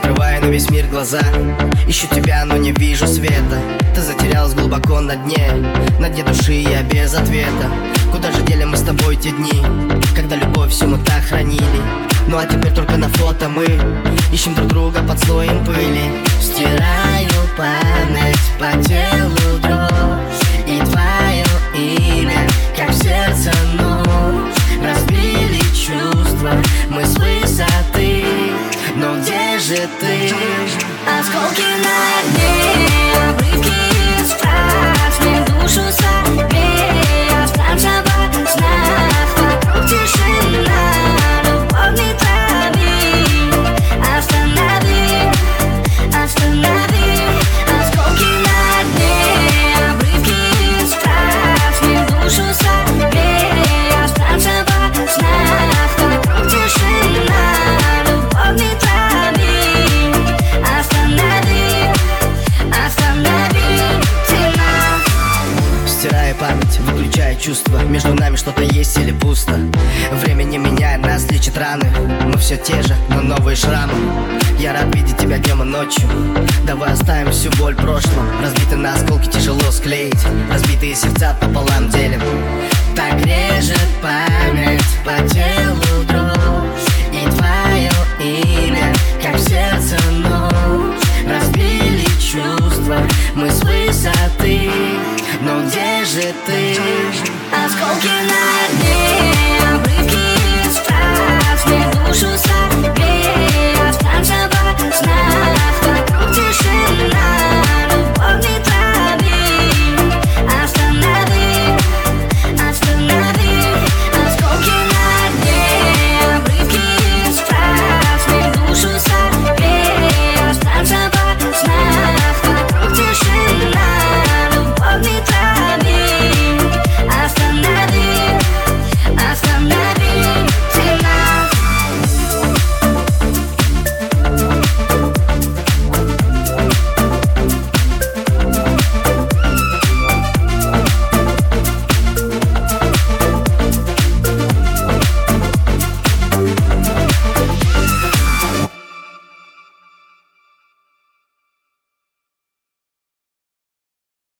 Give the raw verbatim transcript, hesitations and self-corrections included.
Открываю на весь мир глаза, ищу тебя, но не вижу света. Ты затерялась глубоко на дне, на дне души я без ответа. Куда же дели мы с тобой те дни, когда любовь всю мы так хранили? Ну а теперь только на фото мы ищем друг друга под слоем пыли. Стираю память по телу дрожь, и твое имя, как в сердце нож. Разбили чувства мы с высоты, но где же ты? Осколки на дне, обрывки из фраз, мне душу согрей. Останься во снах, вокруг тишина, любовь не трави. Останови, останови. Осколки на дне, обрывки из фраз, мне душу согрей. Останься во снах, вокруг тишина, любовь не трави. Останови, останови, тьма. Стирая память, выключая чувства, между нами что-то есть или пусто. Время не меняет, нас лечит раны. Мы все те же, но новые шрамы. Я рад видеть тебя днем и ночью. Давай оставим всю боль в прошлом. Разбиты на осколки тяжело склеить, разбитые сердца пополам делим. Так режет память по телу дрожь,